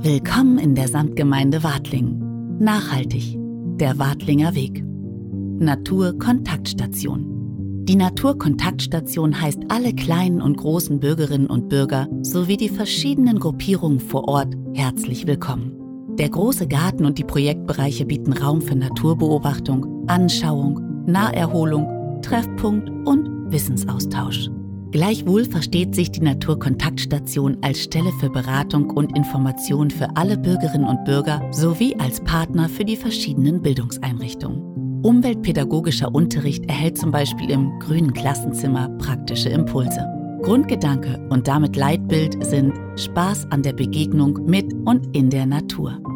Willkommen in der Samtgemeinde Wadlingen. Nachhaltig. Der Wadlinger Weg. Naturkontaktstation. Die Naturkontaktstation heißt alle kleinen und großen Bürgerinnen und Bürger sowie die verschiedenen Gruppierungen vor Ort herzlich willkommen. Der große Garten und die Projektbereiche bieten Raum für Naturbeobachtung, Anschauung, Naherholung, Treffpunkt und Wissensaustausch. Gleichwohl versteht sich die Naturkontaktstation als Stelle für Beratung und Information für alle Bürgerinnen und Bürger sowie als Partner für die verschiedenen Bildungseinrichtungen. Umweltpädagogischer Unterricht erhält zum Beispiel im grünen Klassenzimmer praktische Impulse. Grundgedanke und damit Leitbild sind Spaß an der Begegnung mit und in der Natur.